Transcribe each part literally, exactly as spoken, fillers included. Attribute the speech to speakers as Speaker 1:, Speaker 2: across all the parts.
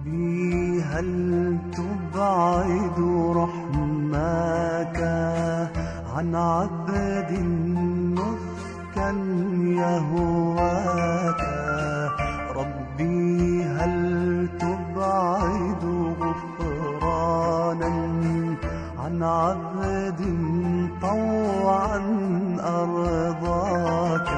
Speaker 1: ربي هل تبعد رحمك عن عبد نسكا يهواك؟ ربي هل تبعد غفرانا عن عبد طوعا أرضاك؟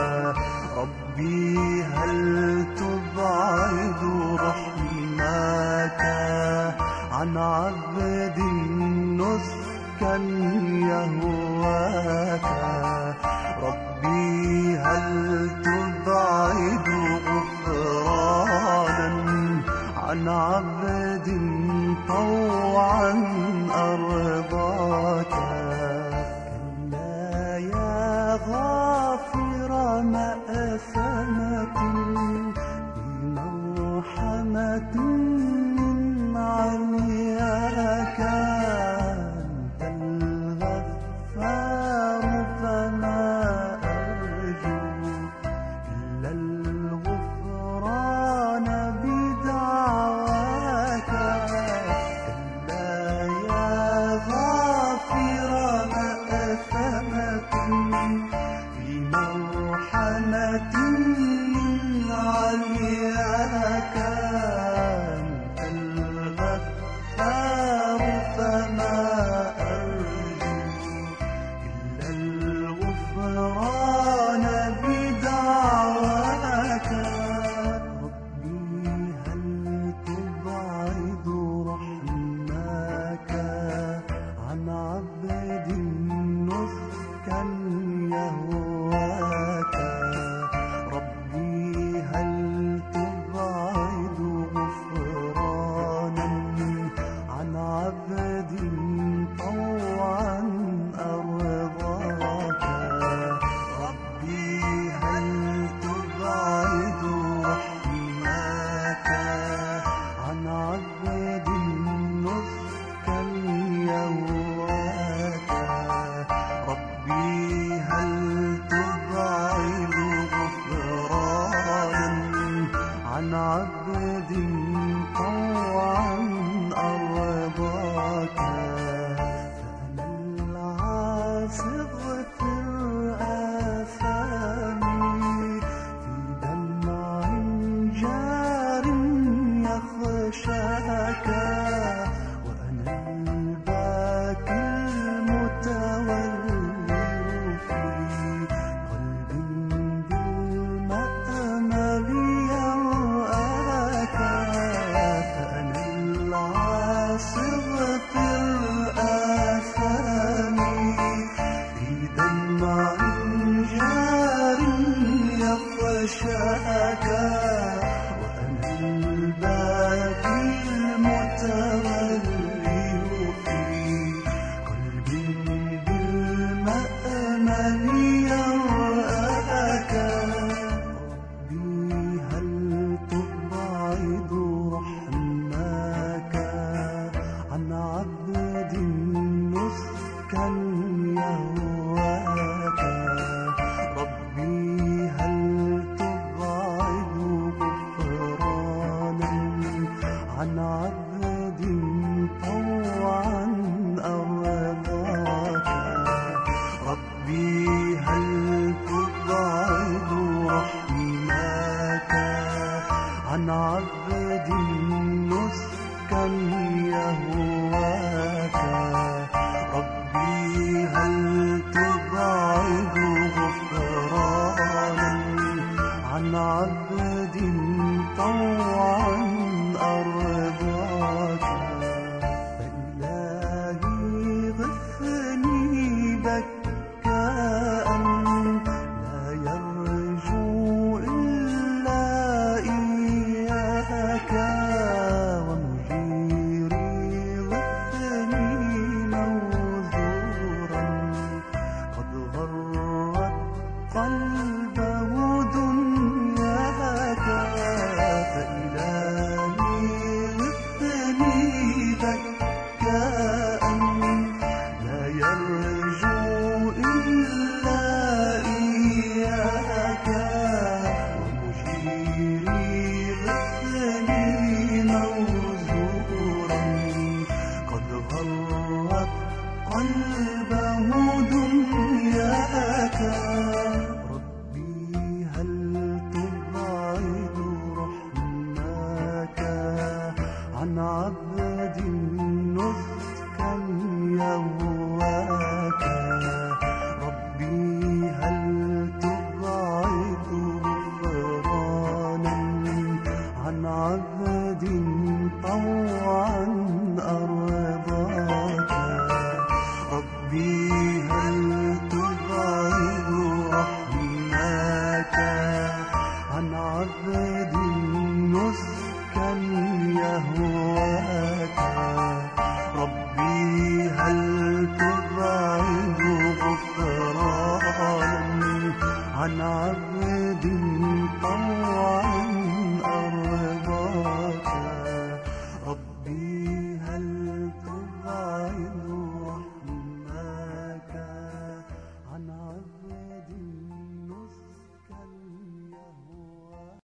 Speaker 1: ربي هل تبعد رحمك عن عبد نسكا يهواك؟ ربي هل تبعد غفرانا عن عبد طوعا أرضاك؟ كلا يا غافر مأثمة بمرحمة من علياك، أنت الغفار فما أرجو إلا الغفران بدعواك. كلا يا غافر مأثمة بمرحمة من علياك، أنت الغفار فما أرجو إلا الغفران بدعواك. ربي هل تبعد رحمك عن عبد نسكا يهواك؟ ربي هل تبعد غفرانا عن عبد طوعا أرضاك؟ ربي هل تبعد رحمك عن عبد نسكا يهواك؟ ربي هل تبعد غفرانا عن عبد طوعا أرضاك؟ فأنا العاصي اغفر آثامي في دمع جار يخشاك، وأنا الباكي غرت قلبه دنياك. ربي هل تبعد رحماك عن عبد نسكا يهواك. ربي هل تبعد غفرانا عن عبد طوعا أرضاك. ربي هل تبعد رحماك عن عبد نسكا يهواك. ربي هل تبعد غفرانا عن عبد طوعا